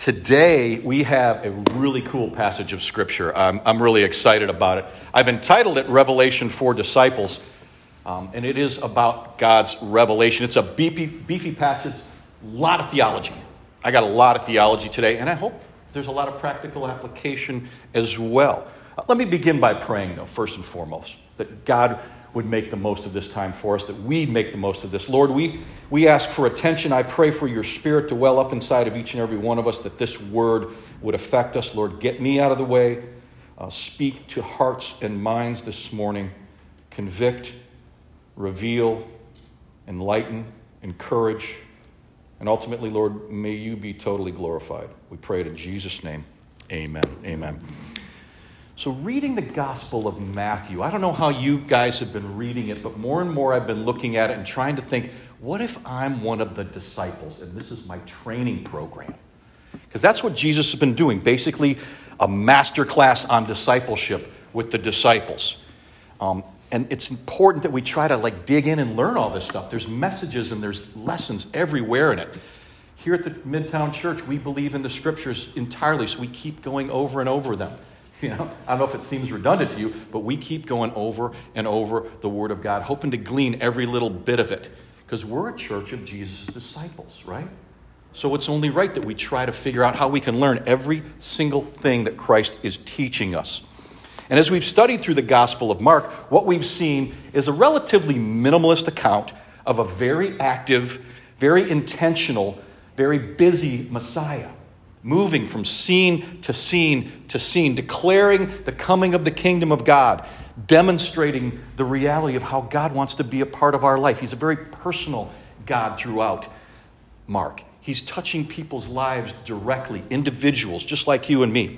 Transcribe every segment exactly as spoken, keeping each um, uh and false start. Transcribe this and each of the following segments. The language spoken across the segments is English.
Today, we have a really cool passage of Scripture. I'm, I'm really excited about it. I've entitled it Revelation for Disciples, um, and it is about God's revelation. It's a beefy, beefy passage, a lot of theology. I got a lot of theology today, and I hope there's a lot of practical application as well. Uh, let me begin by praying, though, first and foremost, that God would make the most of this time for us, that we'd make the most of this. Lord, we, we ask for attention. I pray for your Spirit to well up inside of each and every one of us, that this word would affect us. Lord, get me out of the way. Uh, speak to hearts and minds this morning. Convict, reveal, enlighten, encourage, and ultimately, Lord, may you be totally glorified. We pray it in Jesus' name. Amen. Amen. So reading the Gospel of Matthew, I don't know how you guys have been reading it, but more and more I've been looking at it and trying to think, what if I'm one of the disciples and this is my training program? Because that's what Jesus has been doing, basically a master class on discipleship with the disciples. Um, and it's important that we try to like dig in and learn all this stuff. There's messages and there's lessons everywhere in it. Here at the Midtown Church, we believe in the Scriptures entirely, so we keep going over and over them. You know, I don't know if it seems redundant to you, but we keep going over and over the Word of God, hoping to glean every little bit of it. Because we're a church of Jesus' disciples, right? So it's only right that we try to figure out how we can learn every single thing that Christ is teaching us. And as we've studied through the Gospel of Mark, what we've seen is a relatively minimalist account of a very active, very intentional, very busy Messiah, moving from scene to scene to scene, declaring the coming of the kingdom of God, demonstrating the reality of how God wants to be a part of our life. He's a very personal God throughout Mark. He's touching people's lives directly, individuals, just like you and me.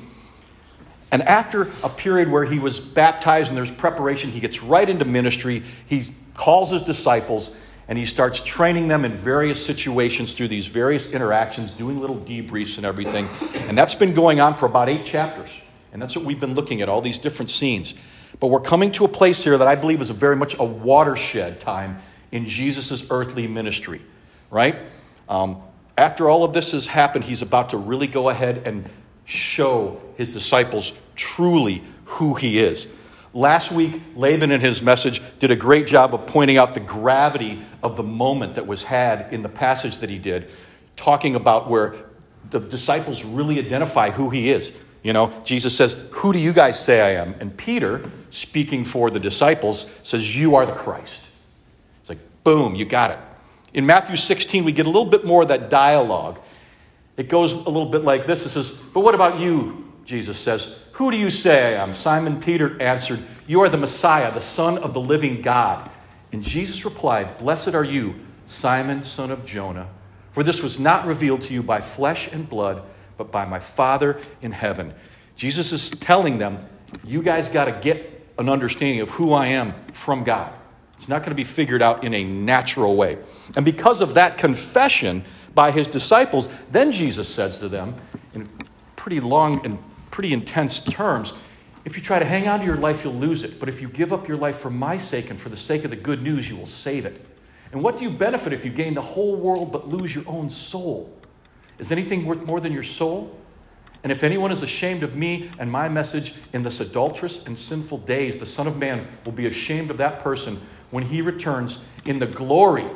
And after a period where he was baptized and there's preparation, he gets right into ministry. He calls his disciples and he starts training them in various situations through these various interactions, doing little debriefs and everything. And that's been going on for about eight chapters. And that's what we've been looking at, all these different scenes. But we're coming to a place here that I believe is a very much a watershed time in Jesus' earthly ministry, right? Um, after all of this has happened, he's about to really go ahead and show his disciples truly who he is. Last week, Laban in his message did a great job of pointing out the gravity of the moment that was had in the passage that he did, talking about where the disciples really identify who he is. You know, Jesus says, "Who do you guys say I am?" And Peter, speaking for the disciples, says, "You are the Christ." It's like, boom, you got it. In Matthew sixteen, we get a little bit more of that dialogue. It goes a little bit like this. It says, "But what about you?" Jesus says, "Who do you say I am?" Simon Peter answered, "You are the Messiah, the Son of the living God." And Jesus replied, "Blessed are you, Simon, son of Jonah, for this was not revealed to you by flesh and blood, but by my Father in heaven." Jesus is telling them, you guys got to get an understanding of who I am from God. It's not going to be figured out in a natural way. And because of that confession by his disciples, then Jesus says to them, in pretty long and pretty intense terms, if you try to hang on to your life, you'll lose it. But if you give up your life for my sake and for the sake of the good news, you will save it. And what do you benefit if you gain the whole world but lose your own soul? Is anything worth more than your soul? And if anyone is ashamed of me and my message in this adulterous and sinful days, the Son of Man will be ashamed of that person when he returns in the glory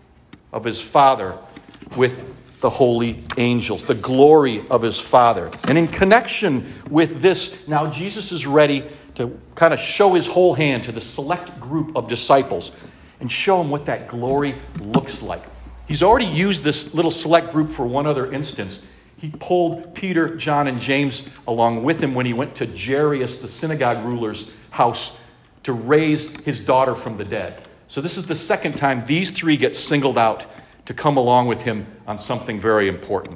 of his Father with the holy angels, the glory of his Father. And in connection with this, now Jesus is ready to kind of show his whole hand to the select group of disciples and show them what that glory looks like. He's already used this little select group for one other instance. He pulled Peter, John, and James along with him when he went to Jairus, the synagogue ruler's house, to raise his daughter from the dead. So this is the second time these three get singled out to come along with him on something very important.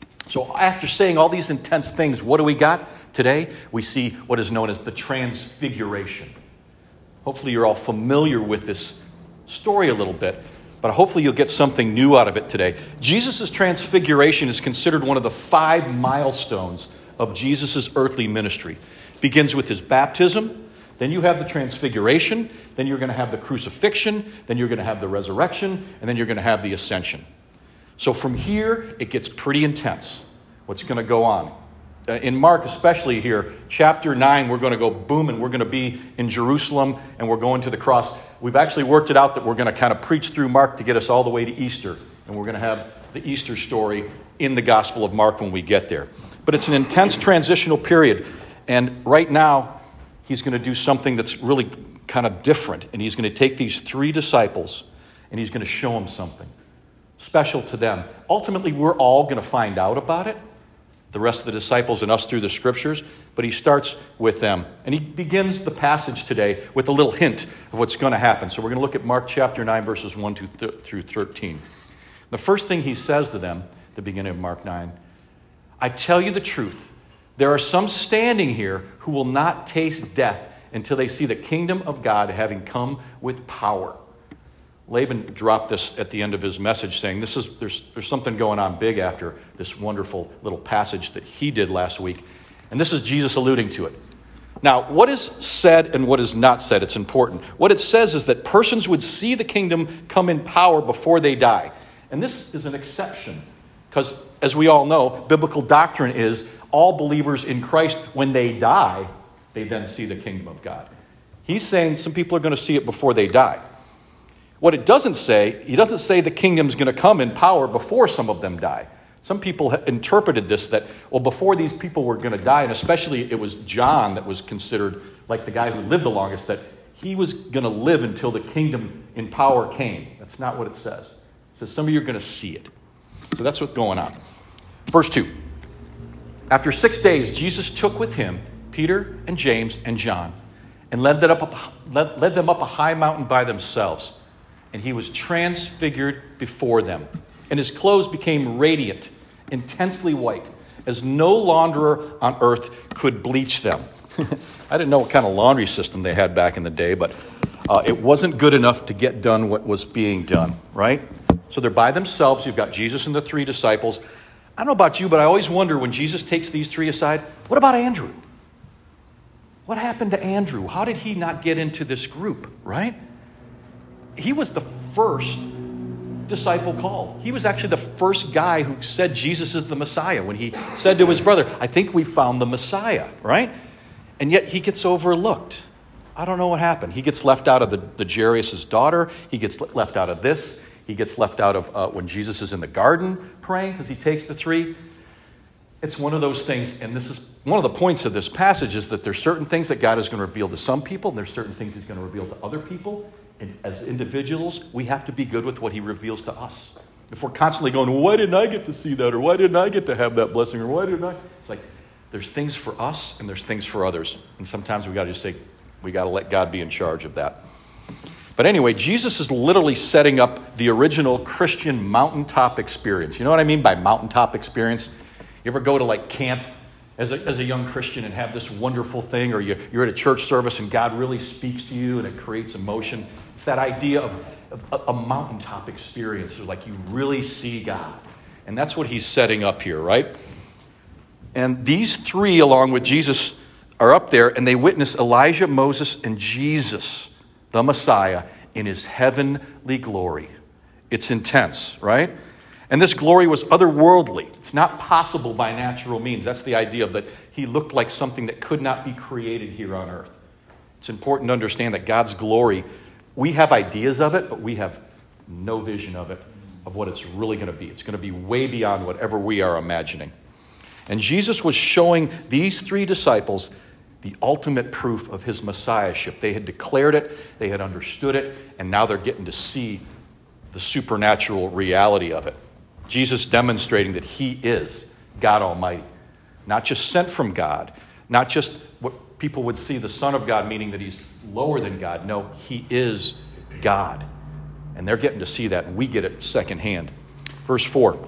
So after saying all these intense things, what do we got? Today, we see what is known as the Transfiguration. Hopefully you're all familiar with this story a little bit, but hopefully you'll get something new out of it today. Jesus' Transfiguration is considered one of the five milestones of Jesus' earthly ministry. It begins with his baptism. Then you have the Transfiguration, then you're going to have the crucifixion, then you're going to have the resurrection, and then you're going to have the ascension. So from here, it gets pretty intense. what's going to go on. Uh, in Mark, especially here, chapter nine, we're going to go boom, and we're going to be in Jerusalem, and we're going to the cross. We've actually worked it out that we're going to kind of preach through Mark to get us all the way to Easter, and we're going to have the Easter story in the Gospel of Mark when we get there. But it's an intense transitional period, and right now, he's going to do something that's really kind of different, and he's going to take these three disciples, and he's going to show them something special to them. Ultimately, we're all going to find out about it, the rest of the disciples and us through the scriptures, but he starts with them. And he begins the passage today with a little hint of what's going to happen. So we're going to look at Mark chapter nine, verses one through thirteen. The first thing he says to them, at the beginning of Mark nine, I tell you the truth, there are some standing here who will not taste death until they see the kingdom of God having come with power. Laban dropped this at the end of his message saying, "This is there's, there's something going on big after this wonderful little passage that he did last week." And this is Jesus alluding to it. Now, what is said and what is not said, it's important. What it says is that persons would see the kingdom come in power before they die. And this is an exception because, as we all know, biblical doctrine is all believers in Christ, when they die, they then see the kingdom of God. He's saying some people are going to see it before they die. What it doesn't say, he doesn't say the kingdom's going to come in power before some of them die. Some people interpreted this that, well, before these people were going to die, and especially it was John that was considered like the guy who lived the longest, that he was going to live until the kingdom in power came. That's not what it says. It says some of you are going to see it. So that's what's going on. Verse two. After six days, Jesus took with him Peter and James and John and led them up, led, led them up a high mountain by themselves. And he was transfigured before them. And his clothes became radiant, intensely white, as no launderer on earth could bleach them. I didn't know what kind of laundry system they had back in the day, but uh, it wasn't good enough to get done what was being done, right? So they're by themselves. You've got Jesus and the three disciples. I don't know about you, but I always wonder when Jesus takes these three aside, what about Andrew? What happened to Andrew? How did he not get into this group, right? He was the first disciple called. He was actually the first guy who said Jesus is the Messiah when he said to his brother, I think we found the Messiah, right? And yet he gets overlooked. I don't know what happened. He gets left out of the, the Jairus' daughter. He gets left out of this. He gets left out of uh, when Jesus is in the garden praying because he takes the three. It's one of those things, and this is one of the points of this passage is that there's certain things that God is going to reveal to some people, and there's certain things he's going to reveal to other people. And as individuals, we have to be good with what he reveals to us. If we're constantly going, well, why didn't I get to see that? Or why didn't I get to have that blessing? Or why didn't I? It's like there's things for us and there's things for others. And sometimes we got to just say, we got to let God be in charge of that. But anyway, Jesus is literally setting up the original Christian mountaintop experience. You know what I mean by mountaintop experience? You ever go to like camp as a, as a young Christian and have this wonderful thing, or you, you're at a church service and God really speaks to you and it creates emotion? It's that idea of, of a mountaintop experience, like you really see God. And that's what he's setting up here, right? And these three, along with Jesus, are up there, and they witness Elijah, Moses, and Jesus, the Messiah, in his heavenly glory. It's intense, right? And this glory was otherworldly. It's not possible by natural means. That's the idea of that he looked like something that could not be created here on earth. It's important to understand that God's glory, we have ideas of it, but we have no vision of it, of what it's really going to be. It's going to be way beyond whatever we are imagining. And Jesus was showing these three disciples the ultimate proof of his messiahship. They had declared it, they had understood it, and now they're getting to see the supernatural reality of it. Jesus demonstrating that he is God Almighty, not just sent from God, not just what people would see the Son of God, meaning that he's lower than God. No, he is God. And they're getting to see that, and we get it secondhand. Verse four.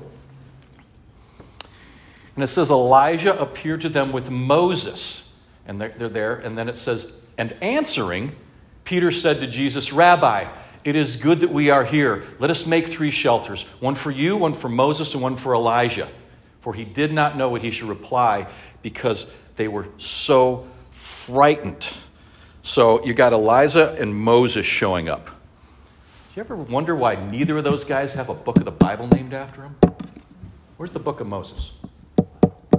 And it says, Elijah appeared to them with Moses. And they're, they're there. And then it says, and answering, Peter said to Jesus, Rabbi, it is good that we are here. Let us make three shelters, one for you, one for Moses, and one for Elijah. For he did not know what he should reply because they were so frightened. So you got Elijah and Moses showing up. Do you ever wonder why neither of those guys have a book of the Bible named after them? Where's the book of Moses?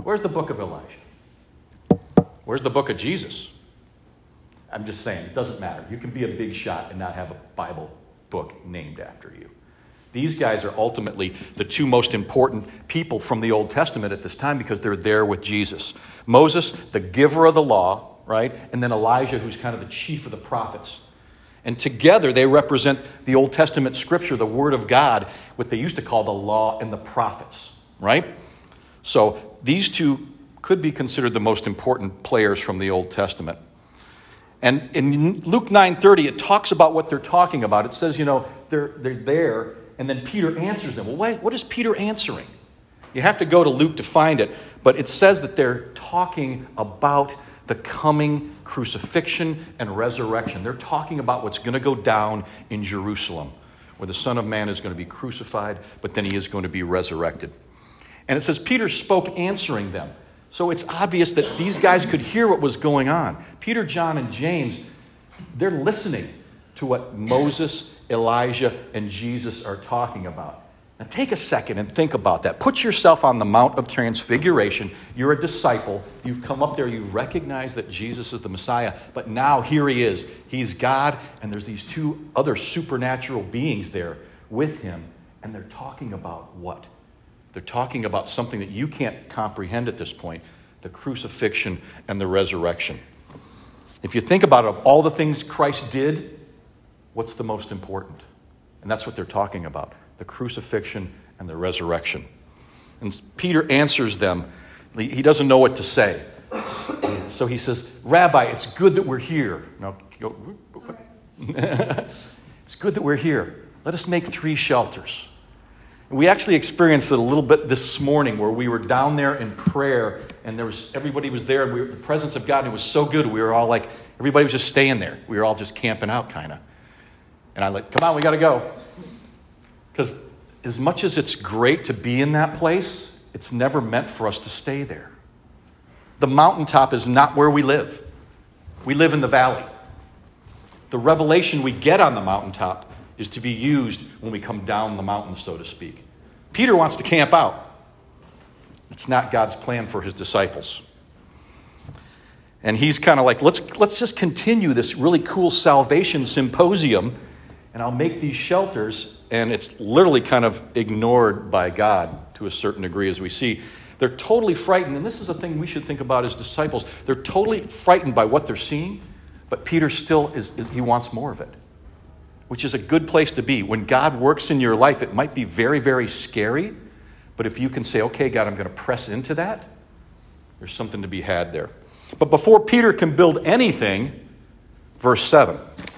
Where's the book of Elijah? Where's the book of Jesus? I'm just saying, it doesn't matter. You can be a big shot and not have a Bible book named after you. These guys are ultimately the two most important people from the Old Testament at this time because they're there with Jesus. Moses, the giver of the law, right? And then Elijah, who's kind of the chief of the prophets. And together they represent the Old Testament scripture, the Word of God, what they used to call the law and the prophets, right? So these two could be considered the most important players from the Old Testament. And in Luke nine thirty, it talks about what they're talking about. It says, you know, they're, they're there, and then Peter answers them. Well, why, what is Peter answering? You have to go to Luke to find it, but it says that they're talking about the coming crucifixion and resurrection. They're talking about what's going to go down in Jerusalem, where the Son of Man is going to be crucified, but then he is going to be resurrected. And it says Peter spoke answering them. So it's obvious that these guys could hear what was going on. Peter, John, and James, they're listening to what Moses, Elijah, and Jesus are talking about. Now take a second and think about that. Put yourself on the Mount of Transfiguration. You're a disciple. You've come up there. You recognize that Jesus is the Messiah. But now here he is. He's God, and there's these two other supernatural beings there with him. And they're talking about what? They're talking about something that you can't comprehend at this point, the crucifixion and the resurrection. If you think about it, of all the things Christ did, what's the most important? And that's what they're talking about, the crucifixion and the resurrection. And Peter answers them. He doesn't know what to say. So he says, Rabbi, it's good that we're here. No, go, it's good that we're here. Let us make three shelters. We actually experienced it a little bit this morning where we were down there in prayer and there was everybody was there and we were, the presence of God, and it was so good. We were all like, everybody was just staying there. We were all just camping out kind of. And I'm like, come on, we got to go. Because as much as it's great to be in that place, it's never meant for us to stay there. The mountaintop is not where we live. We live in the valley. The revelation we get on the mountaintop is to be used when we come down the mountain, so to speak. Peter wants to camp out. It's not God's plan for his disciples. And he's kind of like, let's, let's just continue this really cool salvation symposium, and I'll make these shelters. And it's literally kind of ignored by God to a certain degree, as we see. They're totally frightened, and this is a thing we should think about as disciples. They're totally frightened by what they're seeing, but Peter still is, is he wants more of it, which is a good place to be. When God works in your life, it might be very, very scary, but if you can say, okay, God, I'm going to press into that, there's something to be had there. But before Peter can build anything, verse seven,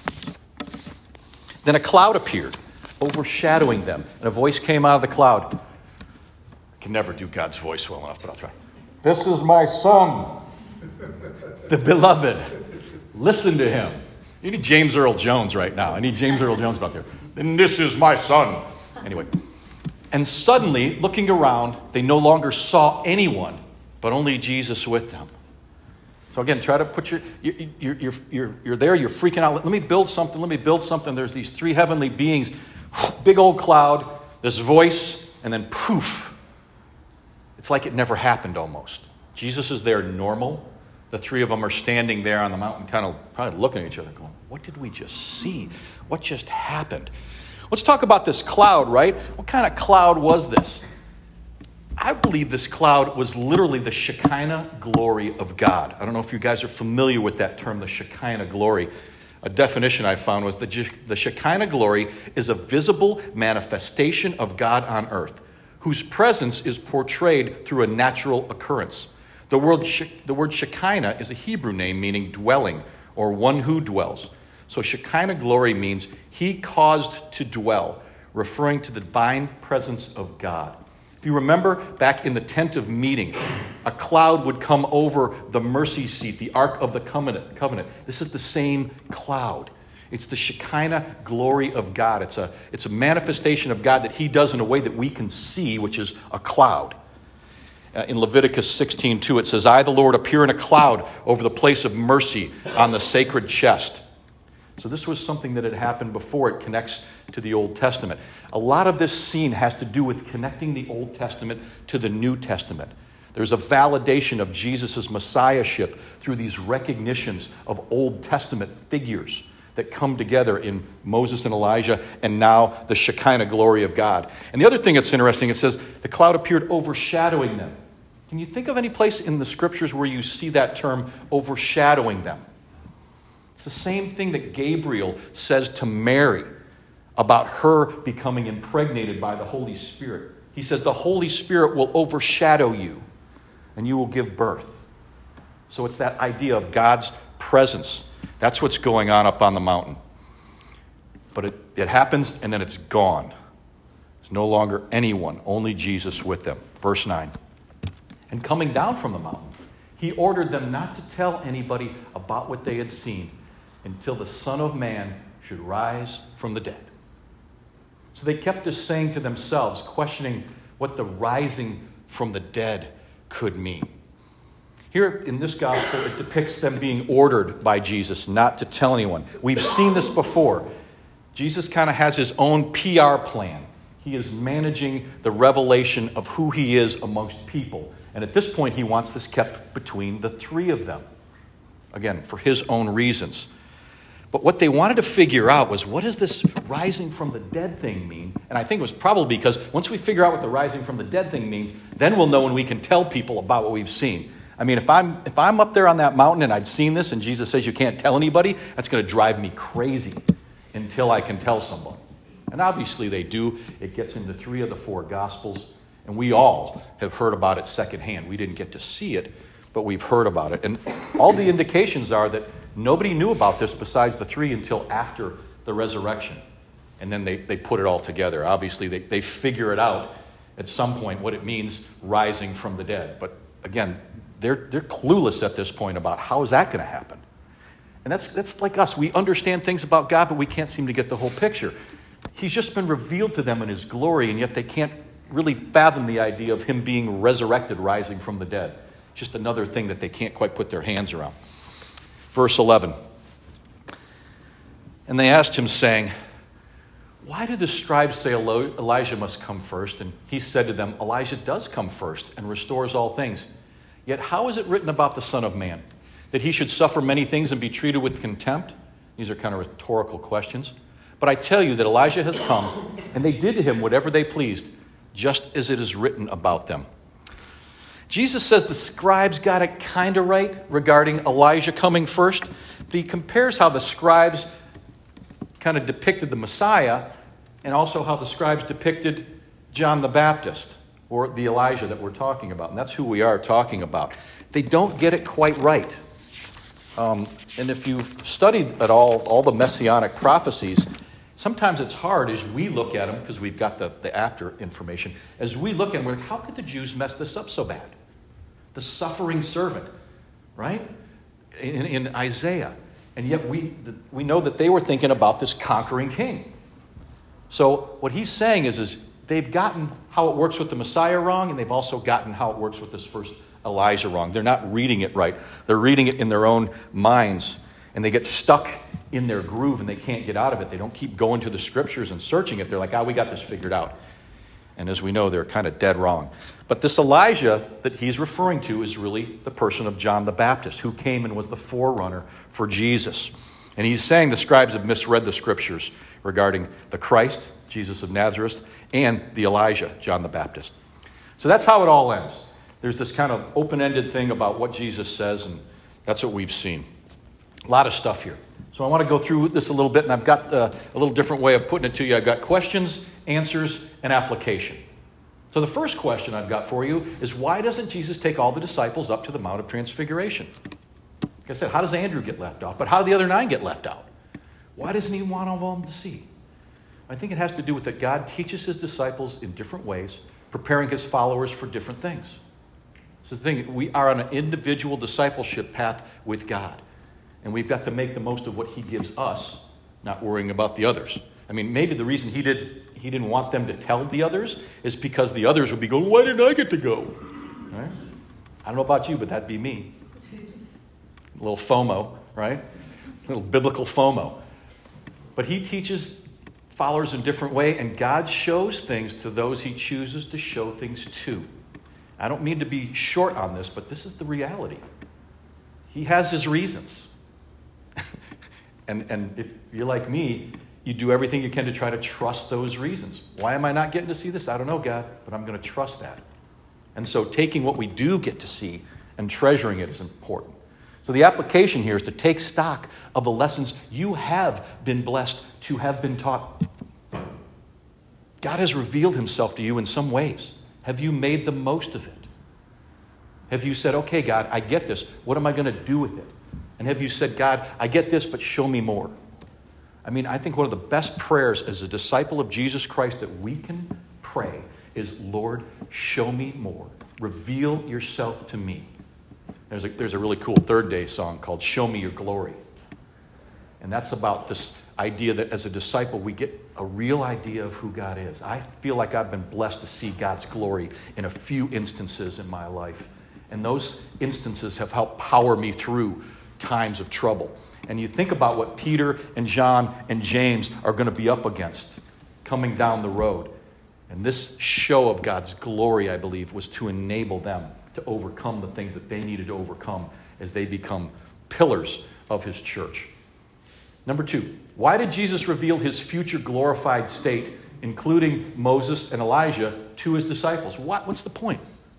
then a cloud appeared, overshadowing them, and a voice came out of the cloud. I can never do God's voice well enough, but I'll try. This is my son, the beloved. Listen to him. You need James Earl Jones right now. I need James Earl Jones about there. And this is my son. Anyway. And suddenly, looking around, they no longer saw anyone, but only Jesus with them. So again, try to put your, you're, you're, you're, you're there, you're freaking out. Let me build something, let me build something. There's these three heavenly beings, big old cloud, this voice, and then poof. It's like it never happened almost. Jesus is there normal. The three of them are standing there on the mountain, kind of probably looking at each other going, what did we just see? What just happened? Let's talk about this cloud, right? What kind of cloud was this? I believe this cloud was literally the Shekinah glory of God. I don't know if you guys are familiar with that term, the Shekinah glory. A definition I found was the, the Shekinah glory is a visible manifestation of God on earth, whose presence is portrayed through a natural occurrence. The word, the word Shekinah is a Hebrew name meaning dwelling or one who dwells. So Shekinah glory means he caused to dwell, referring to the divine presence of God. If you remember back in the tent of meeting, a cloud would come over the mercy seat, the Ark of the Covenant. covenant. This is the same cloud. It's the Shekinah glory of God. It's a, it's a manifestation of God that he does in a way that we can see, which is a cloud. Uh, in Leviticus sixteen two, it says, I, the Lord, appear in a cloud over the place of mercy on the sacred chest. So this was something that had happened before. It connects to the Old Testament. A lot of this scene has to do with connecting the Old Testament to the New Testament. There's a validation of Jesus' messiahship through these recognitions of Old Testament figures that come together in Moses and Elijah, and now the Shekinah glory of God. And the other thing that's interesting, it says, the cloud appeared overshadowing them. Can you think of any place in the scriptures where you see that term, overshadowing them? It's the same thing that Gabriel says to Mary about her becoming impregnated by the Holy Spirit. He says, the Holy Spirit will overshadow you, and you will give birth. So it's that idea of God's presence. That's what's going on up on the mountain. But it, it happens, and then it's gone. There's no longer anyone, only Jesus with them. Verse nine. And coming down from the mountain, he ordered them not to tell anybody about what they had seen until the Son of Man should rise from the dead. So they kept this saying to themselves, questioning what the rising from the dead could mean. Here in this gospel, it depicts them being ordered by Jesus not to tell anyone. We've seen this before. Jesus kind of has his own P R plan. He is managing the revelation of who he is amongst people. And at this point, he wants this kept between the three of them. Again, for his own reasons. But what they wanted to figure out was, what does this rising from the dead thing mean? And I think it was probably because once we figure out what the rising from the dead thing means, then we'll know when we can tell people about what we've seen. I mean, if I'm if I'm up there on that mountain and I've seen this and Jesus says you can't tell anybody, that's going to drive me crazy until I can tell someone. And obviously they do. It gets into three of the four Gospels, and we all have heard about it secondhand. We didn't get to see it, but we've heard about it. And all the indications are that nobody knew about this besides the three until after the resurrection. And then they, they put it all together. Obviously, they, they figure it out at some point what it means rising from the dead. But again, they're, they're clueless at this point about how is that going to happen. And that's, that's like us. We understand things about God, but we can't seem to get the whole picture. He's just been revealed to them in his glory, and yet they can't really fathom the idea of him being resurrected, rising from the dead. Just another thing that they can't quite put their hands around. Verse eleven. And they asked him, saying, why do the scribes say Elijah must come first? And he said to them, Elijah does come first and restores all things. Yet how is it written about the Son of Man? That he should suffer many things and be treated with contempt? These are kind of rhetorical questions. But I tell you that Elijah has come, and they did to him whatever they pleased, just as it is written about them. Jesus says the scribes got it kind of right regarding Elijah coming first, but he compares how the scribes kind of depicted the Messiah and also how the scribes depicted John the Baptist, or the Elijah that we're talking about. And that's who we are talking about. They don't get it quite right. Um, and if you've studied at all all the messianic prophecies, sometimes it's hard as we look at them, because we've got the, the after information, as we look at them, we're like, how could the Jews mess this up so bad? The suffering servant, right? In, in Isaiah. And yet we, we know that they were thinking about this conquering king. So what he's saying is, is they've gotten how it works with the Messiah wrong, and they've also gotten how it works with this first Elijah wrong. They're not reading it right. They're reading it in their own minds, and they get stuck in their groove, and they can't get out of it. They don't keep going to the scriptures and searching it. They're like, oh, we got this figured out. And as we know, they're kind of dead wrong. But this Elijah that he's referring to is really the person of John the Baptist, who came and was the forerunner for Jesus. And he's saying the scribes have misread the scriptures regarding the Christ, Jesus of Nazareth, and the Elijah, John the Baptist. So that's how it all ends. There's this kind of open-ended thing about what Jesus says, and that's what we've seen. A lot of stuff here. So I want to go through this a little bit, and I've got uh, a little different way of putting it to you. I've got questions, answers, and application. So the first question I've got for you is, why doesn't Jesus take all the disciples up to the Mount of Transfiguration? Like I said, how does Andrew get left off? But how do the other nine get left out? Why doesn't he want all of them to see? I think it has to do with that God teaches his disciples in different ways, preparing his followers for different things. So the thing, we are on an individual discipleship path with God. And we've got to make the most of what he gives us, not worrying about the others. I mean, maybe the reason he did he didn't want them to tell the others is because the others would be going, why didn't I get to go? Right? I don't know about you, but that'd be me. A little FOMO, right? A little biblical FOMO. But he teaches followers in a different way, and God shows things to those he chooses to show things to. I don't mean to be short on this, but this is the reality. He has his reasons. and, and if you're like me, you do everything you can to try to trust those reasons. Why am I not getting to see this? I don't know, God, but I'm going to trust that. And so taking what we do get to see and treasuring it is important. So the application here is to take stock of the lessons you have been blessed to have been taught. God has revealed himself to you in some ways. Have you made the most of it? Have you said, okay, God, I get this. What am I going to do with it? And have you said, God, I get this, but show me more? I mean, I think one of the best prayers as a disciple of Jesus Christ that we can pray is, Lord, show me more. Reveal yourself to me. There's a, there's a really cool Third Day song called Show Me Your Glory. And that's about this idea that as a disciple, we get a real idea of who God is. I feel like I've been blessed to see God's glory in a few instances in my life. And those instances have helped power me through times of trouble. And you think about what Peter and John and James are going to be up against coming down the road. And this show of God's glory, I believe, was to enable them to overcome the things that they needed to overcome as they become pillars of his church. Number two, why did Jesus reveal his future glorified state, including Moses and Elijah, to his disciples? What, what's the point?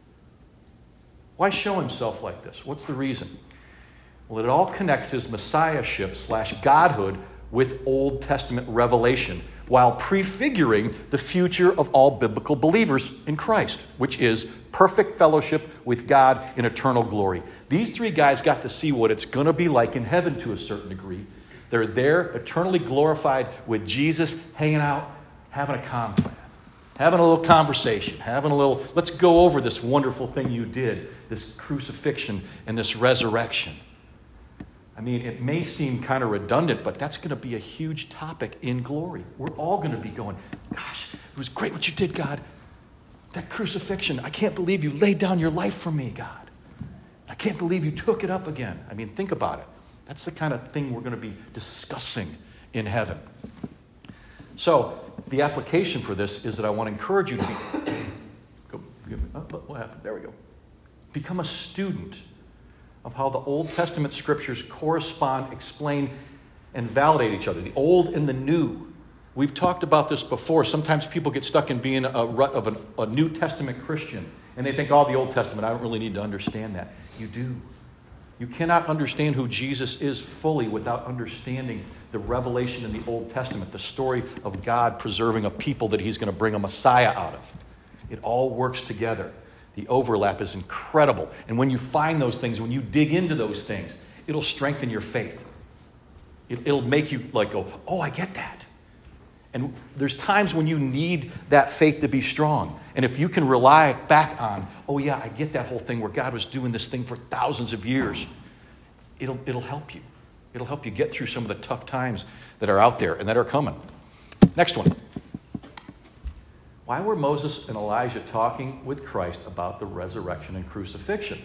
Why show himself like this? What's the reason? Well, it all connects his messiahship slash godhood with Old Testament revelation while prefiguring the future of all biblical believers in Christ, which is perfect fellowship with God in eternal glory. These three guys got to see what it's going to be like in heaven to a certain degree. They're there eternally glorified with Jesus, hanging out, having a confab, having a little conversation, having a little, let's go over this wonderful thing you did, this crucifixion and this resurrection. I mean, it may seem kind of redundant, but that's going to be a huge topic in glory. We're all going to be going, gosh, it was great what you did, God. That crucifixion, I can't believe you laid down your life for me, God. I can't believe you took it up again. I mean, think about it. That's the kind of thing we're going to be discussing in heaven. So the application for this is that I want to encourage you to be, go, give me, oh, what happened? There we go. Become a student of how the Old Testament scriptures correspond, explain, and validate each other. The old and the new. We've talked about this before. Sometimes people get stuck in being a rut of an, a New Testament Christian, and they think, oh, the Old Testament, I don't really need to understand that. You do. You cannot understand who Jesus is fully without understanding the revelation in the Old Testament, the story of God preserving a people that he's going to bring a Messiah out of. It all works together. The overlap is incredible. And when you find those things, when you dig into those things, it'll strengthen your faith. It, it'll make you like go, oh, I get that. And there's times when you need that faith to be strong. And if you can rely back on, oh yeah, I get that whole thing where God was doing this thing for thousands of years, it'll, it'll help you. It'll help you get through some of the tough times that are out there and that are coming. Next one. Why were Moses and Elijah talking with Christ about the resurrection and crucifixion?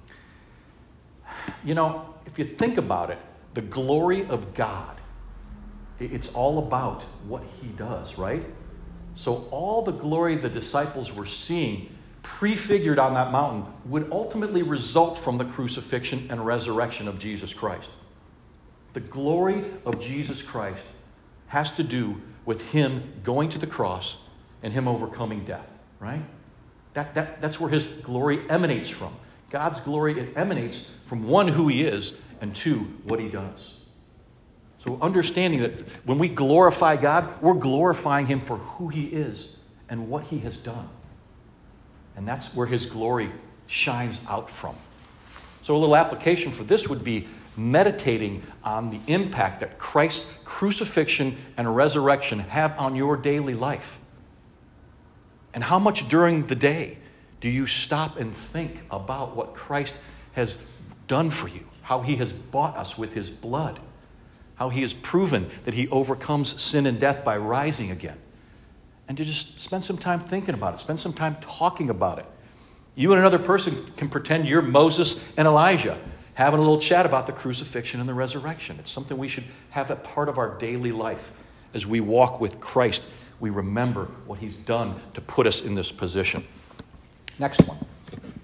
You know, if you think about it, the glory of God, it's all about what he does, right? So all the glory the disciples were seeing prefigured on that mountain would ultimately result from the crucifixion and resurrection of Jesus Christ. The glory of Jesus Christ has to do with him going to the cross and him overcoming death, right? That, that, that's where his glory emanates from. God's glory, it emanates from one, who he is, and two, what he does. So understanding that when we glorify God, we're glorifying him for who he is and what he has done. And that's where his glory shines out from. So a little application for this would be meditating on the impact that Christ's crucifixion and resurrection have on your daily life. And how much during the day do you stop and think about what Christ has done for you? How he has bought us with his blood? How he has proven that he overcomes sin and death by rising again? And to just spend some time thinking about it. Spend some time talking about it. You and another person can pretend you're Moses and Elijah, having a little chat about the crucifixion and the resurrection. It's something we should have that part of our daily life. As we walk with Christ, we remember what he's done to put us in this position. Next one.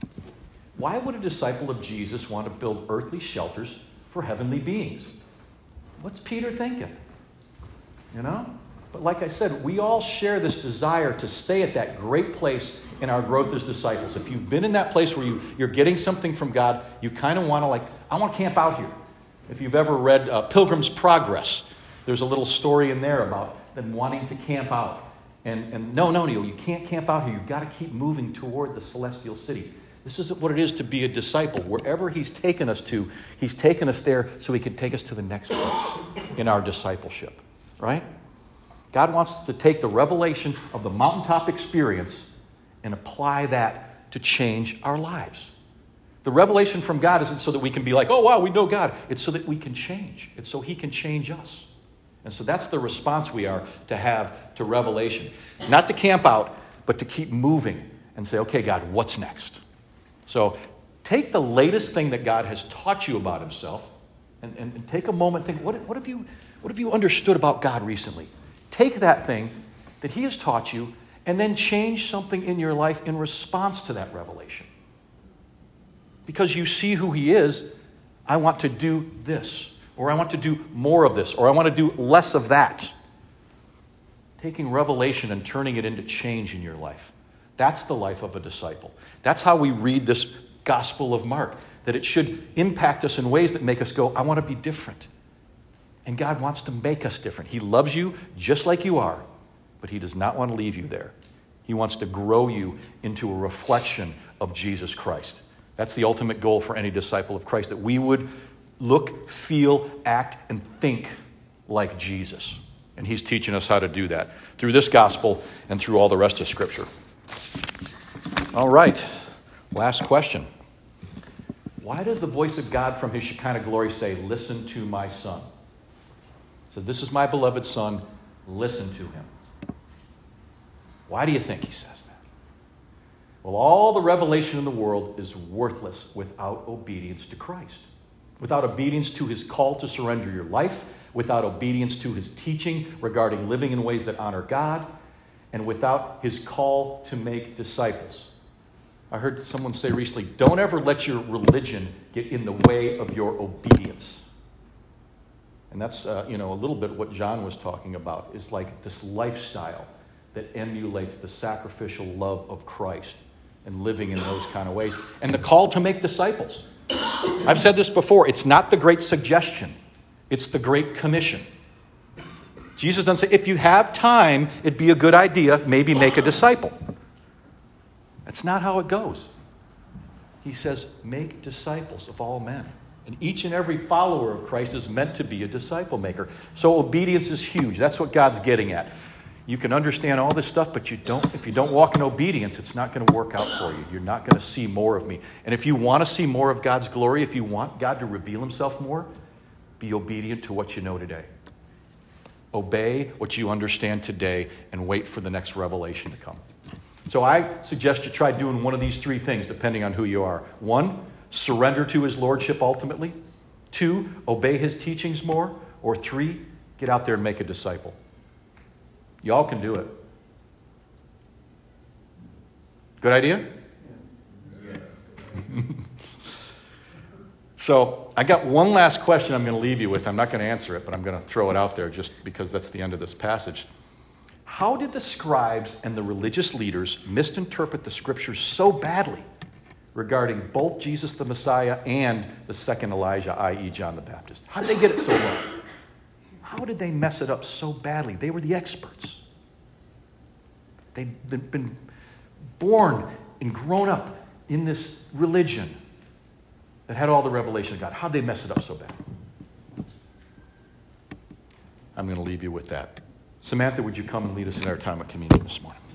Why would a disciple of Jesus want to build earthly shelters for heavenly beings? What's Peter thinking? You know? But like I said, we all share this desire to stay at that great place in our growth as disciples. If you've been in that place where you, you're getting something from God, you kind of want to like, I want to camp out here. If you've ever read uh, Pilgrim's Progress, there's a little story in there about them wanting to camp out. And, and no, no, no, you can't camp out here. You've got to keep moving toward the celestial city. This is what it is to be a disciple. Wherever he's taken us to, he's taken us there so he can take us to the next place in our discipleship, right? God wants us to take the revelation of the mountaintop experience and apply that to change our lives. The revelation from God isn't so that we can be like, oh, wow, we know God. It's so that we can change. It's so he can change us. And so that's the response we are to have to revelation. Not to camp out, but to keep moving and say, okay, God, what's next? So take the latest thing that God has taught you about himself and, and, and take a moment and think, what, what, have you, what have you understood about God recently? Take that thing that he has taught you and then change something in your life in response to that revelation. Because you see who he is, I want to do this, or I want to do more of this, or I want to do less of that. Taking revelation and turning it into change in your life. That's the life of a disciple. That's how we read this Gospel of Mark, that it should impact us in ways that make us go, I want to be different. And God wants to make us different. He loves you just like you are, but he does not want to leave you there. He wants to grow you into a reflection of Jesus Christ. That's the ultimate goal for any disciple of Christ, that we would look, feel, act, and think like Jesus. And he's teaching us how to do that through this gospel and through all the rest of Scripture. All right, last question. Why does the voice of God from his Shekinah glory say, listen to my son? So this is my beloved son, listen to him. Why do you think he says that? Well, all the revelation in the world is worthless without obedience to Christ. Without obedience to his call to surrender your life, without obedience to his teaching regarding living in ways that honor God, and without his call to make disciples. I heard someone say recently, don't ever let your religion get in the way of your obedience. And that's, uh, you know, a little bit what John was talking about, is like this lifestyle that emulates the sacrificial love of Christ and living in those kind of ways. And the call to make disciples. I've said this before, it's not the great suggestion, it's the great commission. Jesus doesn't say, if you have time, it'd be a good idea, maybe make a disciple. That's not how it goes. He says, make disciples of all men. And each and every follower of Christ is meant to be a disciple maker. So obedience is huge. That's what God's getting at. You can understand all this stuff, but you don't. If you don't walk in obedience, it's not going to work out for you. You're not going to see more of me. And if you want to see more of God's glory, if you want God to reveal himself more, be obedient to what you know today. Obey what you understand today and wait for the next revelation to come. So I suggest you try doing one of these three things, depending on who you are. One, surrender to his lordship ultimately. Two, obey his teachings more. Or three, get out there and make a disciple. Y'all can do it. Good idea? Yes. So I got one last question I'm going to leave you with. I'm not going to answer it, but I'm going to throw it out there just because that's the end of this passage. How did the scribes and the religious leaders misinterpret the scriptures so badly regarding both Jesus the Messiah and the second Elijah, that is. John the Baptist? How did they get it so wrong? How did they mess it up so badly? They were the experts. They'd been born and grown up in this religion that had all the revelation of God. How'd they mess it up so bad? I'm going to leave you with that. Samantha, would you come and lead us in our time of communion this morning?